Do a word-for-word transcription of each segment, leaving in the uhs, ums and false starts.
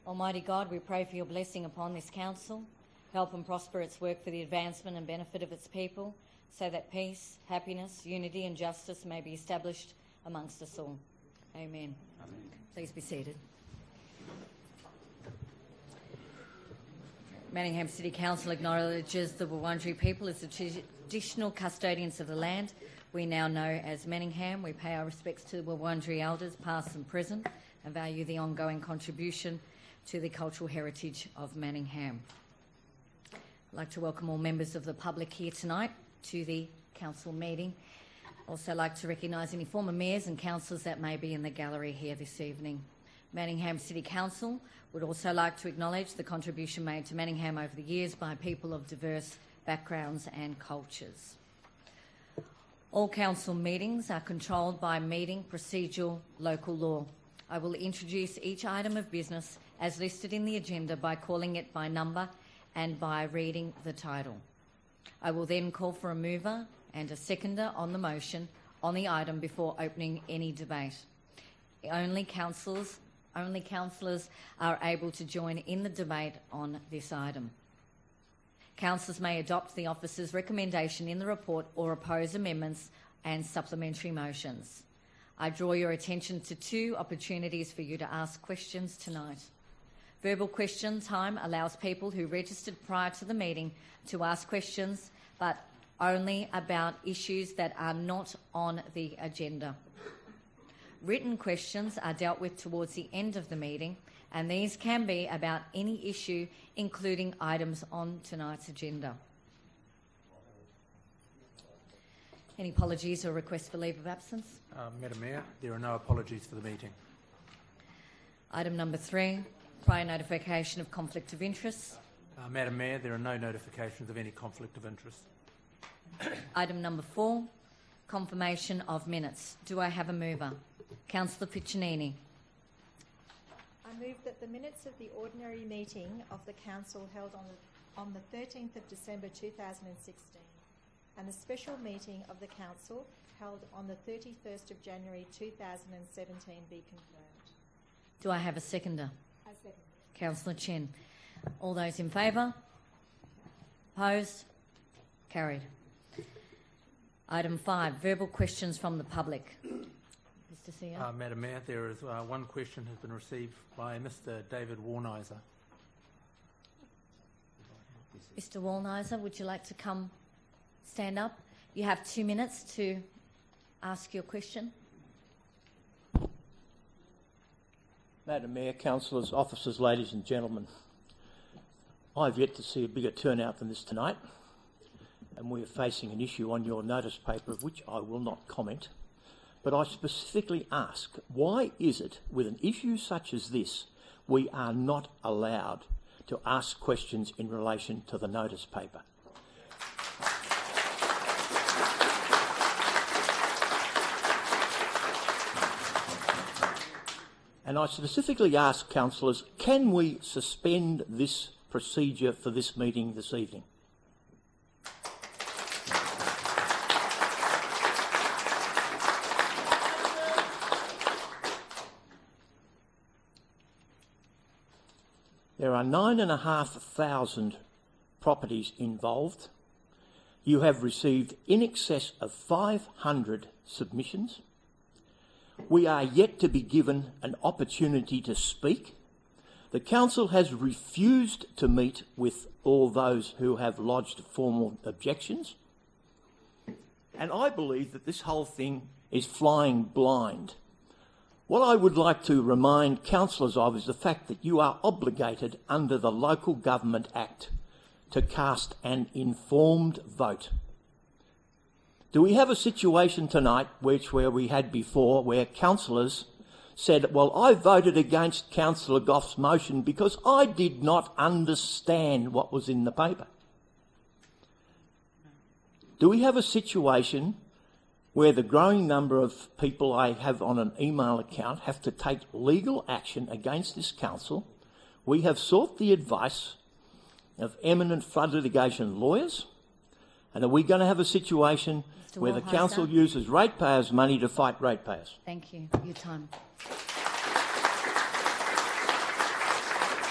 Almighty God, we pray for your blessing upon this council. Help and prosper its work for the advancement and benefit of its people, so that peace, happiness, unity and justice may be established amongst us all. Amen. Amen. Please be seated. Manningham City Council acknowledges the Wurundjeri people as the traditional custodians of the land we now know as Manningham. We pay our respects to the Wurundjeri elders, past and present, and value the ongoing contribution to the cultural heritage of Manningham. I'd like to welcome all members of the public here tonight to the council meeting. I'd also like to recognise any former mayors and councillors that may be in the gallery here this evening. Manningham City Council would also like to acknowledge the contribution made to Manningham over the years by people of diverse backgrounds and cultures. All council meetings are controlled by meeting procedural local law. I will introduce each item of business as listed in the agenda by calling it by number and by reading the title. I will then call for a mover and a seconder on the motion on the item before opening any debate. Only councillors, only councillors are able to join in the debate on this item. Councillors may adopt the officer's recommendation in the report or oppose amendments and supplementary motions. I draw your attention to two opportunities for you to ask questions tonight. Verbal question time allows people who registered prior to the meeting to ask questions, but only about issues that are not on the agenda. Written questions are dealt with towards the end of the meeting, and these can be about any issue, including items on tonight's agenda. Any apologies or requests for leave of absence? Uh, Madam Mayor, there are no apologies for the meeting. Item number three, prior notification of conflict of interest. Uh, Madam Mayor, there are no notifications of any conflict of interest. Item number four, confirmation of minutes. Do I have a mover? Councillor Piccinini. I move that the minutes of the ordinary meeting of the council held on the, on the thirteenth of December two thousand sixteen and the special meeting of the council held on the thirty-first of January two thousand seventeen be confirmed. Do I have a seconder? I second. Councillor Chen. All those in favour? Opposed? Carried. Item five, verbal questions from the public. Mister C E O. Uh, Madam Mayor, there is uh, one question has been received by Mister David Warniser. Mister Warniser, would you like to come stand up? You have two minutes to ask your question. Madam Mayor, councillors, officers, ladies and gentlemen, I've yet to see a bigger turnout than this tonight, and we are facing an issue on your notice paper of which I will not comment. But I specifically ask, why is it with an issue such as this we are not allowed to ask questions in relation to the notice paper? And I specifically ask councillors, can we suspend this procedure for this meeting this evening? There are nine and a half thousand properties involved. You have received in excess of five hundred submissions. We are yet to be given an opportunity to speak. The council has refused to meet with all those who have lodged formal objections. And I believe that this whole thing is flying blind. What I would like to remind councillors of is the fact that you are obligated under the Local Government Act to cast an informed vote. Do we have a situation tonight, which where we had before, where councillors said, well, I voted against Councillor Goff's motion because I did not understand what was in the paper? Do we have a situation where the growing number of people I have on an email account have to take legal action against this council? We have sought the advice of eminent flood litigation lawyers, and are we going to have a situation Mister where Walheiser. The council uses ratepayers' money to fight ratepayers? Thank you. Your time.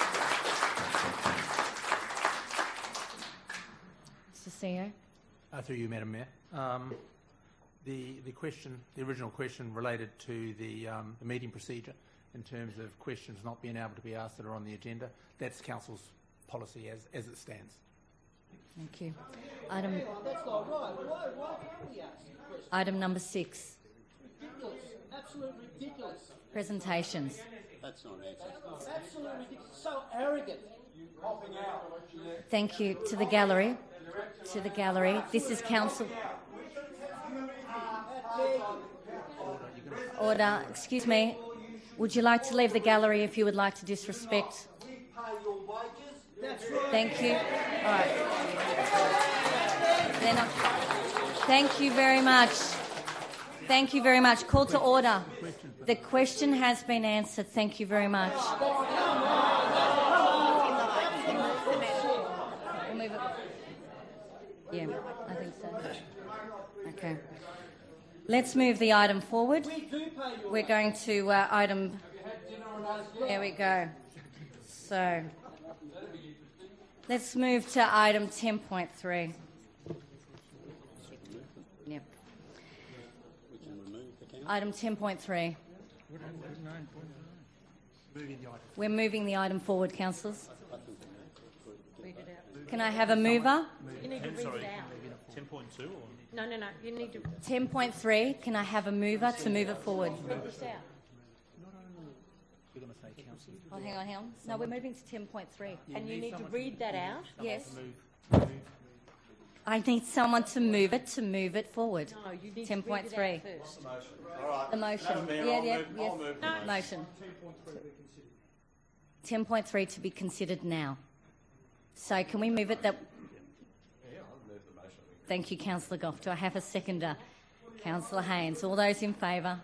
C E O. Uh, through you, Madam Mayor. Um, the, the question, the original question related to the, um, the meeting procedure in terms of questions not being able to be asked that are on the agenda. That's Council's policy as, as it stands. Thank you. Item, That's not right. Why, why can't we ask questions? item number six, Ridiculous. Absolutely ridiculous. presentations. That's not answer. Absolutely ridiculous. So arrogant. Thank you. To the gallery. To the gallery. This is council. Order. Excuse me. Would you like to leave the gallery if you would like to disrespect? Thank you. All right. Then I- Thank you very much. Thank you very much. Call to order. The question has been answered. Thank you very much. We'll move it. Yeah, I think so. Okay. Let's move the item forward. We're going to uh, item... There we go. So, let's move to item ten point three. Yep. Item ten point three. We're moving the item forward, councillors. Read it out. Can I have a mover? You need to read it out. ten point two or? No, no, no. You need to ten point three. Can I have a mover to move it forward? read this out. You're going to say Council. Oh, hang on, hang on. No, we're moving to ten point three. And you need to read that out. Yes. Move. I need someone to move it to move it forward. No, you need ten to point read it three. out first. The motion. Yeah, yeah, yes. Motion. ten point three to be considered now. So can we move it that... Thank you, Councillor Goff. Do I have a seconder? Councillor Haynes. All those in favour?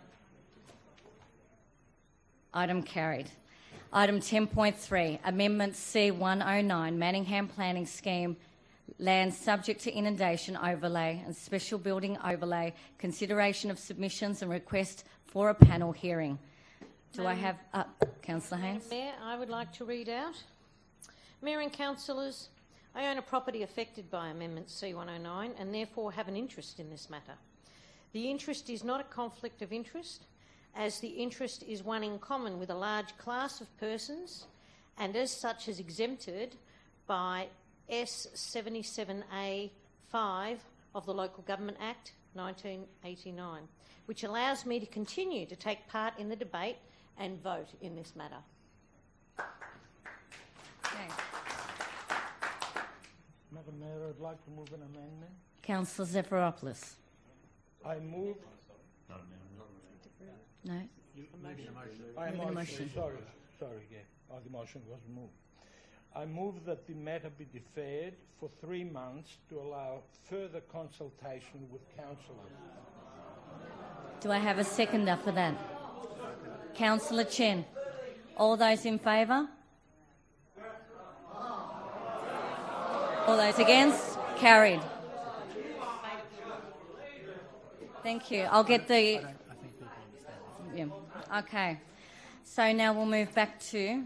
Item carried. Item ten point three, Amendment C one oh nine, Manningham Planning Scheme, land subject to inundation overlay and special building overlay, consideration of submissions and request for a panel hearing. Do I have... Uh, Councillor Haynes? Mayor, I would like to read out. Mayor and councillors, I own a property affected by Amendment C one oh nine and therefore have an interest in this matter. The interest is not a conflict of interest, as the interest is one in common with a large class of persons and as such is exempted by S seventy-seven A five of the Local Government Act nineteen eighty-nine, which allows me to continue to take part in the debate and vote in this matter. Okay. Madam Mayor, I'd like to move an amendment. Councillor Zephyropoulos? I move. No? I Moving a motion. motion. Sorry, sorry, yeah. Oh, the motion was moved. I move that the matter be deferred for three months to allow further consultation with councillors. Do I have a seconder for that? Councillor Chen. All those in favour? All those against? Carried. Thank you. I'll get the... Yeah. Okay. So now we'll move back to...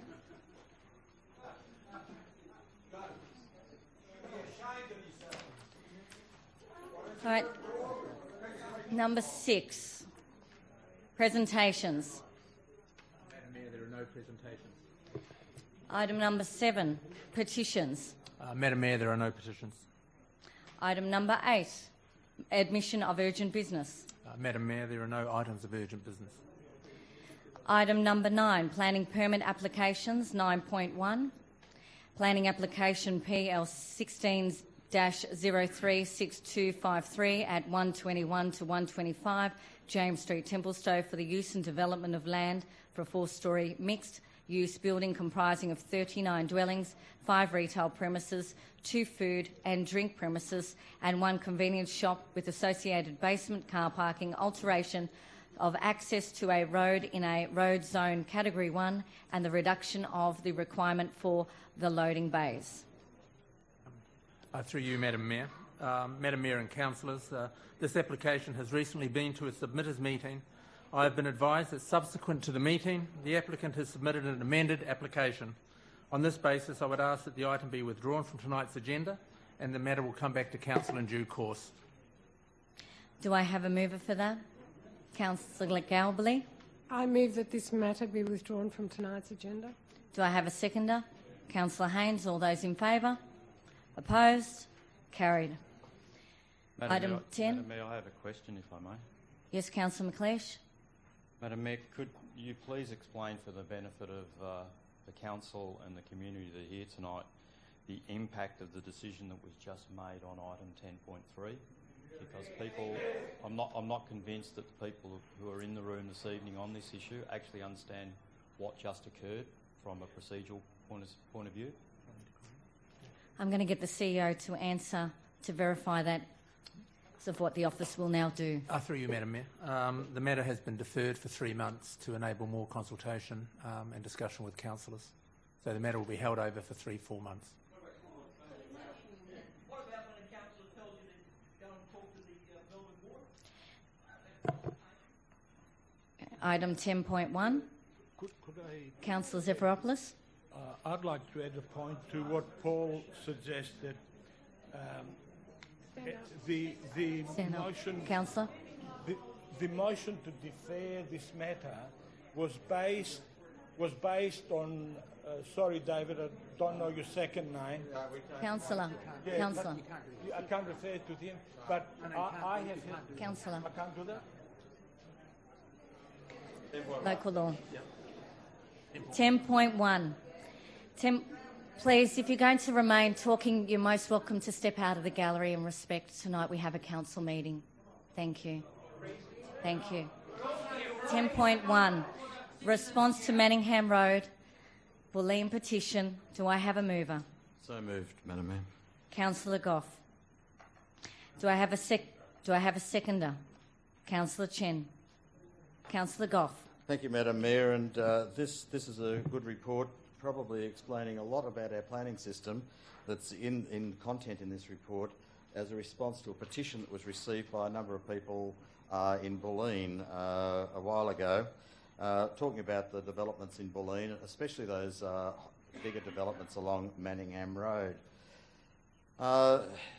All right. Number six. Presentations. Madam Mayor, there are no presentations. Item number seven. Petitions. Uh, Madam Mayor, there are no petitions. Item number eight. Admission of urgent business. Uh, Madam Mayor, there are no items of urgent business. Item number nine, planning permit applications, nine point one. Planning application P L sixteen dash zero three six two five three at one twenty-one to one twenty-five James Street, Templestowe, for the use and development of land for a four-storey mixed-use building comprising of thirty-nine dwellings, five retail premises, two food and drink premises, and one convenience shop with associated basement car parking, alteration of access to a road in a road zone category one, and the reduction of the requirement for the loading bays. Uh, through you, Madam Mayor. Um, Madam Mayor and councillors, uh, this application has recently been to a submitters meeting. I have been advised that subsequent to the meeting, the applicant has submitted an amended application. On this basis, I would ask that the item be withdrawn from tonight's agenda and the matter will come back to council in due course. Do I have a mover for that? Councillor Galbally. I move that this matter be withdrawn from tonight's agenda. Do I have a seconder? Councillor Haynes. All those in favour? Opposed? Carried. Madam Item Mayor, ten. Madam Mayor, I have a question, if I may. Yes, Councillor McLeish. Madam Mayor, could you please explain for the benefit of uh, the council and the community that are here tonight the impact of the decision that was just made on item ten point three? Because people, I'm not, I'm not convinced that the people who are in the room this evening on this issue actually understand what just occurred from a procedural point of, point of view. I'm going to get the C E O to answer to verify that of what the office will now do. Uh, through you, Madam Mayor. Um, the matter has been deferred for three months to enable more consultation um, and discussion with councillors. So the matter will be held over for three, four months. What about when a councillor tells you to go and talk to the uh, Melbourne Water? Item ten point one. Could, could I... Councillor Zafiropoulos. Uh, I'd like to add a point to what Paul suggested. Um, the the Stand up. motion, Councillor. the, the motion to defer this matter was based was based on. Uh, sorry, David, I don't know your second name. Councillor. Yeah, Councillor. but I can't refer to him, but I, I have. Councillor. I can't do that. Local law. ten point one. ten, please, if you're going to remain talking, you're most welcome to step out of the gallery in respect. Tonight we have a council meeting. Thank you. Thank you. ten point one. Response to Manningham Road, Bulleen petition. Do I have a mover? So moved, Madam Mayor. Councillor Goff. Do I have a sec? Do I have a seconder? Councillor Chen. Councillor Goff. Thank you, Madam Mayor. And uh, this this is a good report, probably explaining a lot about our planning system that's in, in content in this report as a response to a petition that was received by a number of people uh, in Bulleen uh, a while ago, uh, talking about the developments in Bulleen, especially those uh, bigger developments along Manningham Road. Uh,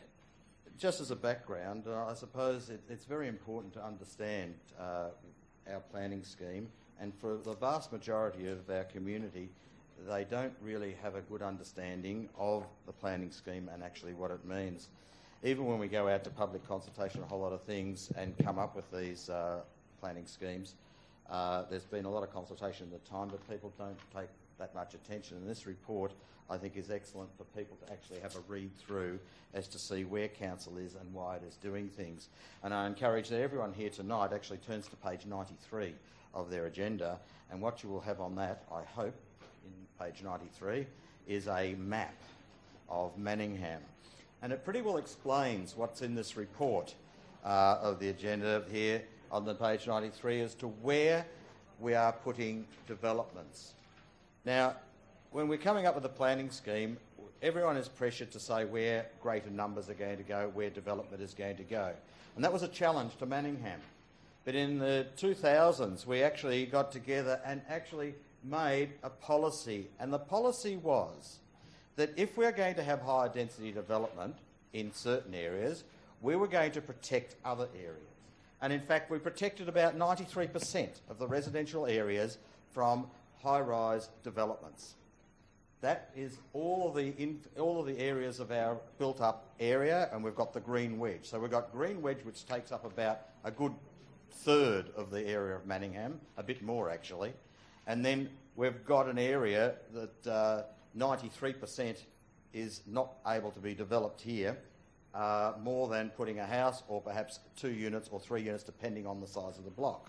just as a background, uh, I suppose it, it's very important to understand uh, our planning scheme, and for the vast majority of our community, they don't really have a good understanding of the planning scheme and actually what it means. Even when we go out to public consultation, a whole lot of things, and come up with these uh, planning schemes, uh, there's been a lot of consultation at the time, but people don't take that much attention. And this report, I think, is excellent for people to actually have a read through as to see where council is and why it is doing things. And I encourage that everyone here tonight actually turns to page ninety-three of their agenda, and what you will have on that, I hope, in page ninety-three, is a map of Manningham. And it pretty well explains what's in this report uh, of the agenda here on the page ninety-three as to where we are putting developments. Now, when we're coming up with a planning scheme, everyone is pressured to say where greater numbers are going to go, where development is going to go. And that was a challenge to Manningham. But in the two thousands, we actually got together and actually made a policy. And the policy was that if we're going to have higher density development in certain areas, we were going to protect other areas. And in fact, we protected about ninety-three percent of the residential areas from high-rise developments. That is all of the in, all of the areas of our built-up area, and we've got the green wedge. So we've got green wedge, which takes up about a good third of the area of Manningham, a bit more actually, and then we've got an area that uh, ninety-three percent is not able to be developed here, uh, more than putting a house or perhaps two units or three units, depending on the size of the block.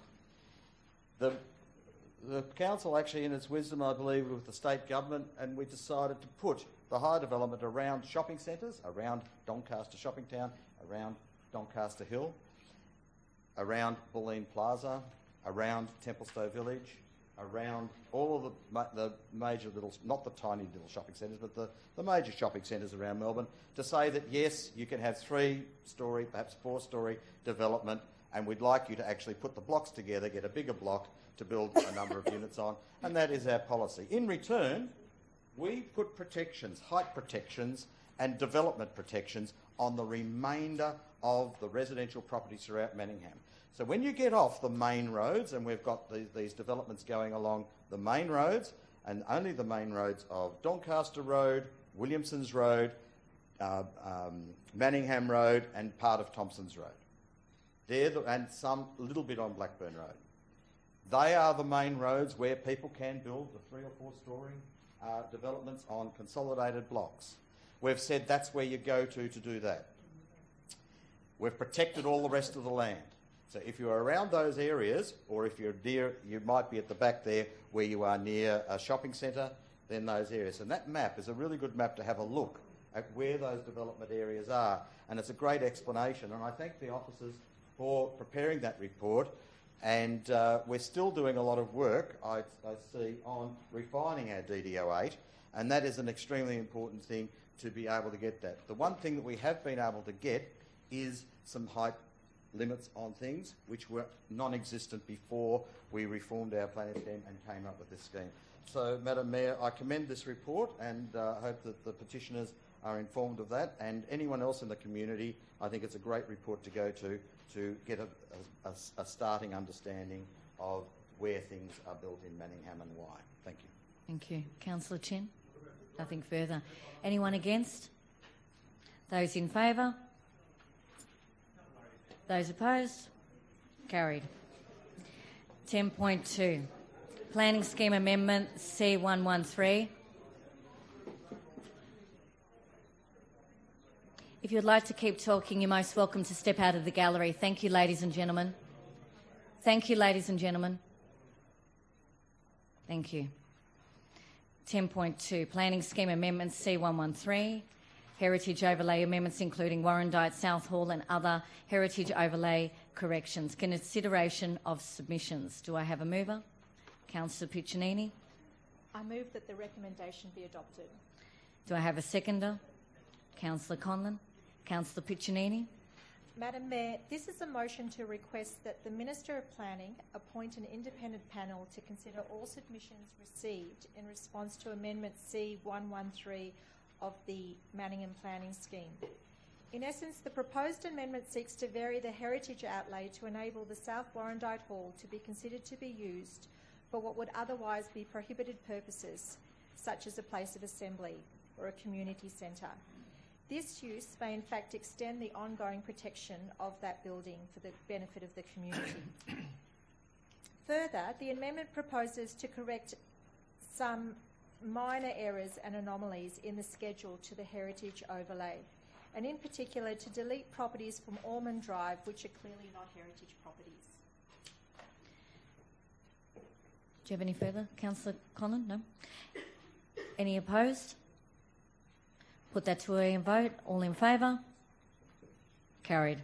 The The council actually, in its wisdom, I believe, with the state government, and we decided to put the high development around shopping centres, around Doncaster Shopping Town, around Doncaster Hill, around Bulleen Plaza, around Templestowe Village, around all of the, ma the major little, not the tiny little shopping centres, but the, the major shopping centres around Melbourne, to say that yes, you can have three-storey, perhaps four-storey development, and we'd like you to actually put the blocks together, get a bigger block to build a number of units on, and that is our policy. In return, we put protections, height protections, and development protections on the remainder of the residential properties throughout Manningham. So when you get off the main roads, and we've got these, these developments going along the main roads, and only the main roads of Doncaster Road, Williamson's Road, uh, um, Manningham Road, and part of Thompson's Road. They're the, and some a little bit on Blackburn Road. They are the main roads where people can build the three or four storey uh, developments on consolidated blocks. We've said that's where you go to to do that. We've protected all the rest of the land. So if you're around those areas, or if you're near, you might be at the back there where you are near a shopping centre, then those areas. And that map is a really good map to have a look at where those development areas are. And it's a great explanation. And I thank the officers for preparing that report. And uh, we're still doing a lot of work, I, I see, on refining our D D O eight. And that is an extremely important thing to be able to get that. The one thing that we have been able to get is some height limits on things which were non-existent before we reformed our planning scheme and came up with this scheme. So, Madam Mayor, I commend this report and uh, hope that the petitioners are informed of that, and anyone else in the community. I think it's a great report to go to to get a, a, a starting understanding of where things are built in Manningham and why. Thank you. Thank you. Councillor Chin? Nothing further. Anyone against? Those in favour? Those opposed? Carried. ten point two. Planning Scheme Amendment C one one three. If you'd like to keep talking, you're most welcome to step out of the gallery. Thank you, ladies and gentlemen. Thank you, ladies and gentlemen. Thank you. ten point two. Planning Scheme Amendment C one one three. Heritage Overlay Amendments including Warrandyte, South Hall and other Heritage Overlay corrections. Consideration of submissions. Do I have a mover? Councillor Piccinini. I move that the recommendation be adopted. Do I have a seconder? Councillor Conlon. Councillor Piccinini. Madam Mayor, this is a motion to request that the Minister of Planning appoint an independent panel to consider all submissions received in response to Amendment C one one three of the Manningham Planning Scheme. In essence, the proposed amendment seeks to vary the heritage outlay to enable the South Warrandyte Hall to be considered to be used for what would otherwise be prohibited purposes, such as a place of assembly or a community centre. This use may in fact extend the ongoing protection of that building for the benefit of the community. Further, the amendment proposes to correct some minor errors and anomalies in the schedule to the heritage overlay, and in particular to delete properties from Ormond Drive which are clearly not heritage properties. Do you have any further? Councillor Conlon? No? Any opposed? Put that to a vote. All in favour? Carried.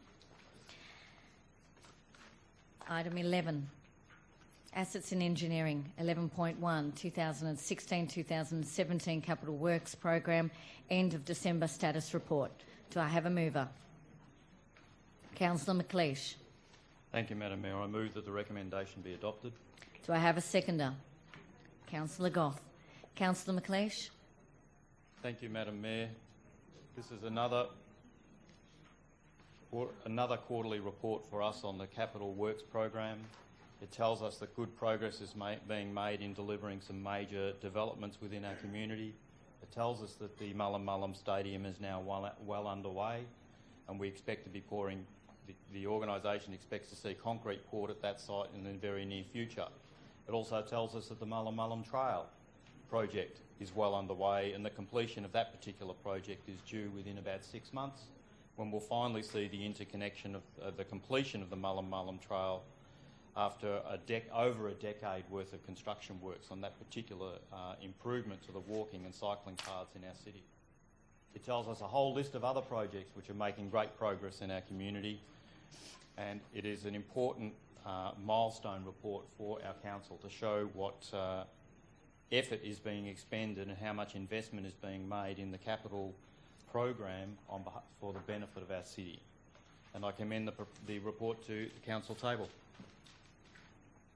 Item eleven. Assets and Engineering, eleven point one, two thousand sixteen to two thousand seventeen Capital Works Program, end of December status report. Do I have a mover? Councillor McLeish. Thank you, Madam Mayor. I move that the recommendation be adopted. Do I have a seconder? Councillor Goff. Councillor McLeish. Thank you, Madam Mayor. This is another another quarterly report for us on the Capital Works Program. It tells us that good progress is ma being made in delivering some major developments within our community. It tells us that the Mullum Mullum Stadium is now well, well underway, and we expect to be pouring, the, the organisation expects to see concrete poured at that site in the very near future. It also tells us that the Mullum Mullum Trail project is well underway, and the completion of that particular project is due within about six months, when we'll finally see the interconnection of uh, the completion of the Mullum Mullum Trail after a dec over a decade worth of construction works on that particular uh, improvement to the walking and cycling paths in our city. It tells us a whole list of other projects which are making great progress in our community, and it is an important uh, milestone report for our council to show what uh, effort is being expended and how much investment is being made in the capital program on behalf, for the benefit of our city. And I commend the, the report to the council table.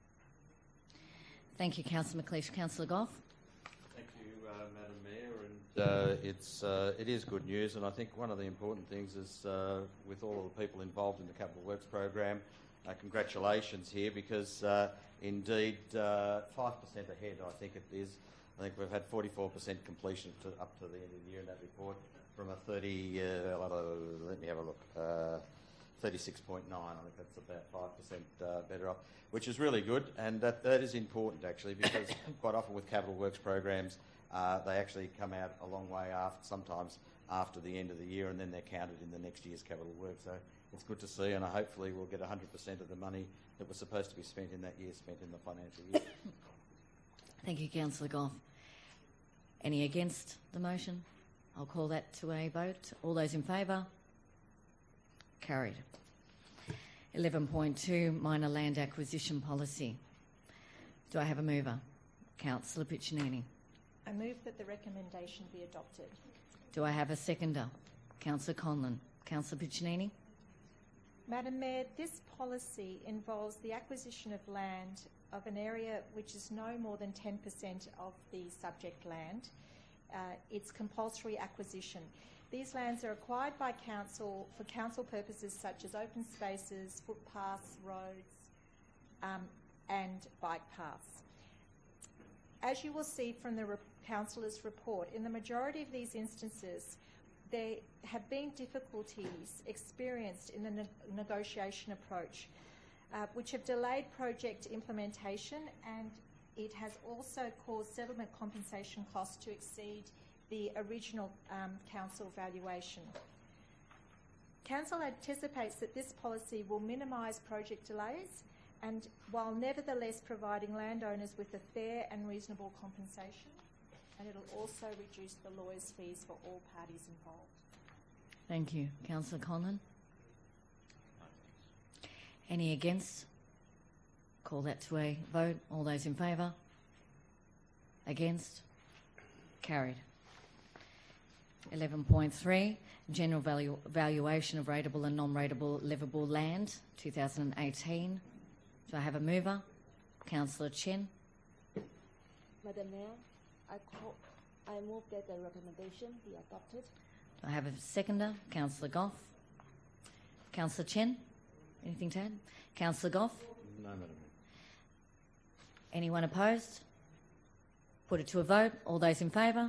Thank you, Councillor McLeish. Councillor Goff. Thank you, uh, Madam Mayor, and uh, it's, uh, it is good news, and I think one of the important things is uh, with all of the people involved in the Capital Works program, uh, congratulations here, because uh, indeed uh, five percent ahead, I think it is. I think we've had forty-four percent completion to, up to the end of the year in that report from a thirty, uh, let me have a look, uh, thirty-six point nine. I think that's about five percent uh, better off, which is really good, and that, that is important actually, because quite often with Capital Works programs, uh, they actually come out a long way after, sometimes after the end of the year, and then they're counted in the next year's Capital Works. So it's good to see, and hopefully we'll get one hundred percent of the money that was supposed to be spent in that year spent in the financial year. Thank you, Councillor Goff. Any against the motion? I'll call that to a vote. All those in favour? Carried. eleven point two, minor land acquisition policy. Do I have a mover? Councillor Piccinini. I move that the recommendation be adopted. Do I have a seconder? Councillor Conlon. Councillor Piccinini. Madam Mayor, this policy involves the acquisition of land of an area which is no more than ten percent of the subject land. Uh, it's compulsory acquisition. These lands are acquired by council for council purposes such as open spaces, footpaths, roads, um, and bike paths. As you will see from the re- councillor's report, in the majority of these instances, there have been difficulties experienced in the ne- negotiation approach, uh, which have delayed project implementation, and it has also caused settlement compensation costs to exceed the original um, council valuation. Council anticipates that this policy will minimise project delays, and while nevertheless providing landowners with a fair and reasonable compensation, and it'll also reduce the lawyers' fees for all parties involved. Thank you. Councillor Conlon. Any against? Call that to a vote. All those in favour? Against? Carried. eleven point three, general value, valuation of rateable and non-rateable livable land, two thousand eighteen. Do I have a mover? Councillor Chen. Madam Mayor, I, call, I move that the recommendation be adopted. Do I have a seconder? Councillor Goff. Councillor Chen. Anything to add? Councillor Goff. No, Madam Mayor. Anyone opposed? Put it to a vote. All those in favour?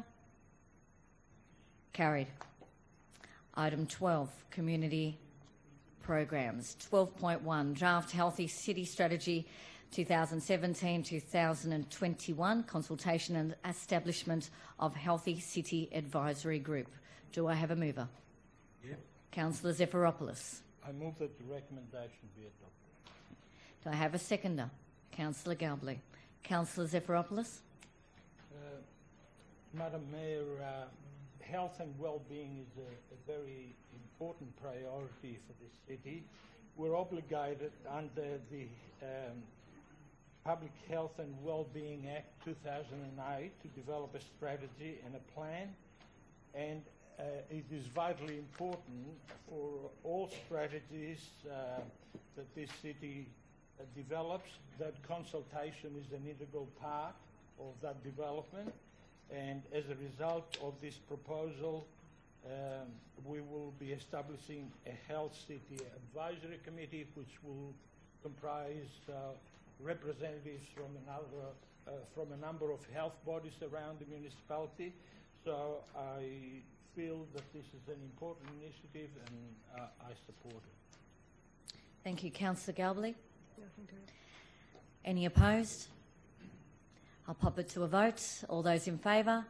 Carried. Item twelve, community programs. twelve point one, draft Healthy City Strategy twenty seventeen to twenty twenty-one, consultation and establishment of Healthy City Advisory Group. Do I have a mover? Yeah. Councillor Zafiropoulos. I move that the recommendation be adopted. Do I have a seconder? Councillor Galbley. Councillor Zafiropoulos. Uh, Madam Mayor, uh, health and well-being is a, a very important priority for this city. We're obligated under the um, Public Health and Wellbeing Act two thousand eight to develop a strategy and a plan, and uh, it is vitally important for all strategies uh, that this city uh, develops that consultation is an integral part of that development. And as a result of this proposal, um, we will be establishing a Health City Advisory Committee, which will comprise uh, representatives from another, uh, from a number of health bodies around the municipality. So I feel that this is an important initiative, and uh, I support it. Thank you. Councillor Galbley. Nothing to it. Any opposed? I'll pop it to a vote. All those in favour?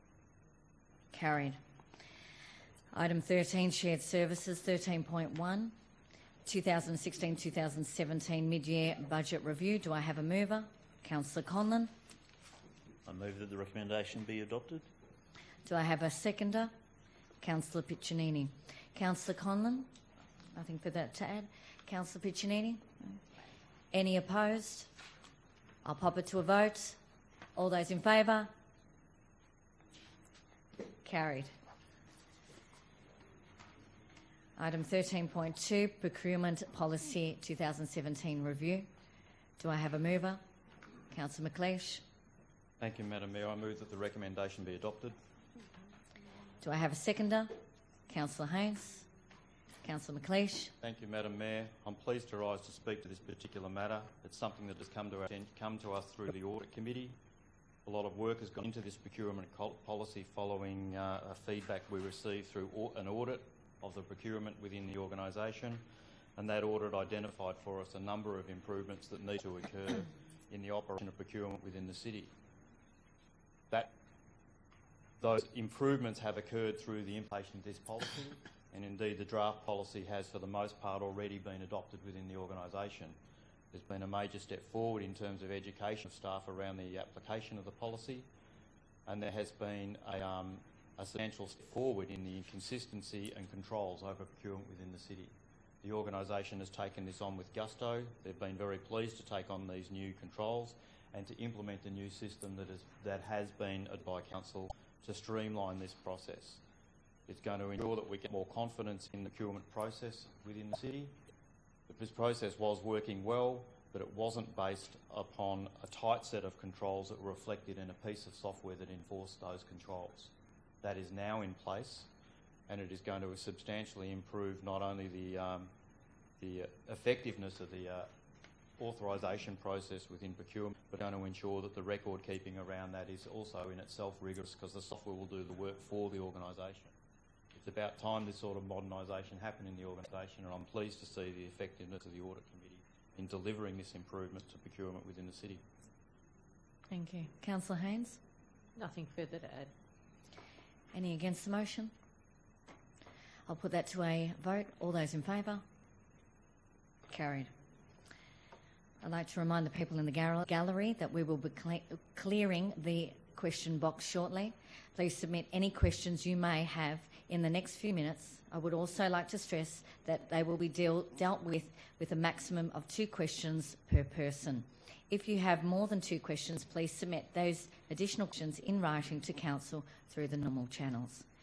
Carried. Item thirteen, shared services, thirteen point one, twenty sixteen to twenty seventeen mid-year budget review. Do I have a mover? Councillor Conlon. I move that the recommendation be adopted. Do I have a seconder? Councillor Piccinini. Councillor Conlon. Nothing for that to add. Councillor Piccinini. Any opposed? I'll pop it to a vote. All those in favour? Carried. Item thirteen point two, Procurement Policy twenty seventeen Review. Do I have a mover? Councillor McLeish. Thank you, Madam Mayor. I move that the recommendation be adopted. Do I have a seconder? Councillor Haynes. Councillor McLeish. Thank you, Madam Mayor. I'm pleased to rise to speak to this particular matter. It's something that has come to, our, come to us through the Audit Committee. A lot of work has gone into this procurement policy following uh, a feedback we received through an audit of the procurement within the organisation, and that audit identified for us a number of improvements that need to occur in the operation of procurement within the city. That, those improvements have occurred through the implementation of this policy, and indeed the draft policy has for the most part already been adopted within the organisation. There's been a major step forward in terms of education of staff around the application of the policy, and there has been a, um, a substantial step forward in the consistency and controls over procurement within the city. The organisation has taken this on with gusto. They've been very pleased to take on these new controls and to implement a new system that, is, that has been adopted by Council to streamline this process. It's going to ensure that we get more confidence in the procurement process within the city. This process was working well, but it wasn't based upon a tight set of controls that were reflected in a piece of software that enforced those controls. That is now in place, and it is going to substantially improve not only the, um, the effectiveness of the uh, authorisation process within procurement, but going to ensure that the record keeping around that is also in itself rigorous, because the software will do the work for the organisation. It's about time this sort of modernisation happened in the organisation, and I'm pleased to see the effectiveness of the Audit Committee in delivering this improvement to procurement within the city. Thank you. Councillor Haynes. Nothing further to add. Any against the motion? I'll put that to a vote. All those in favour? Carried. I'd like to remind the people in the gal gallery that we will be cle clearing the question box shortly. Please submit any questions you may have in the next few minutes. I would also like to stress that they will be deal dealt with with a maximum of two questions per person. If you have more than two questions, please submit those additional questions in writing to Council through the normal channels.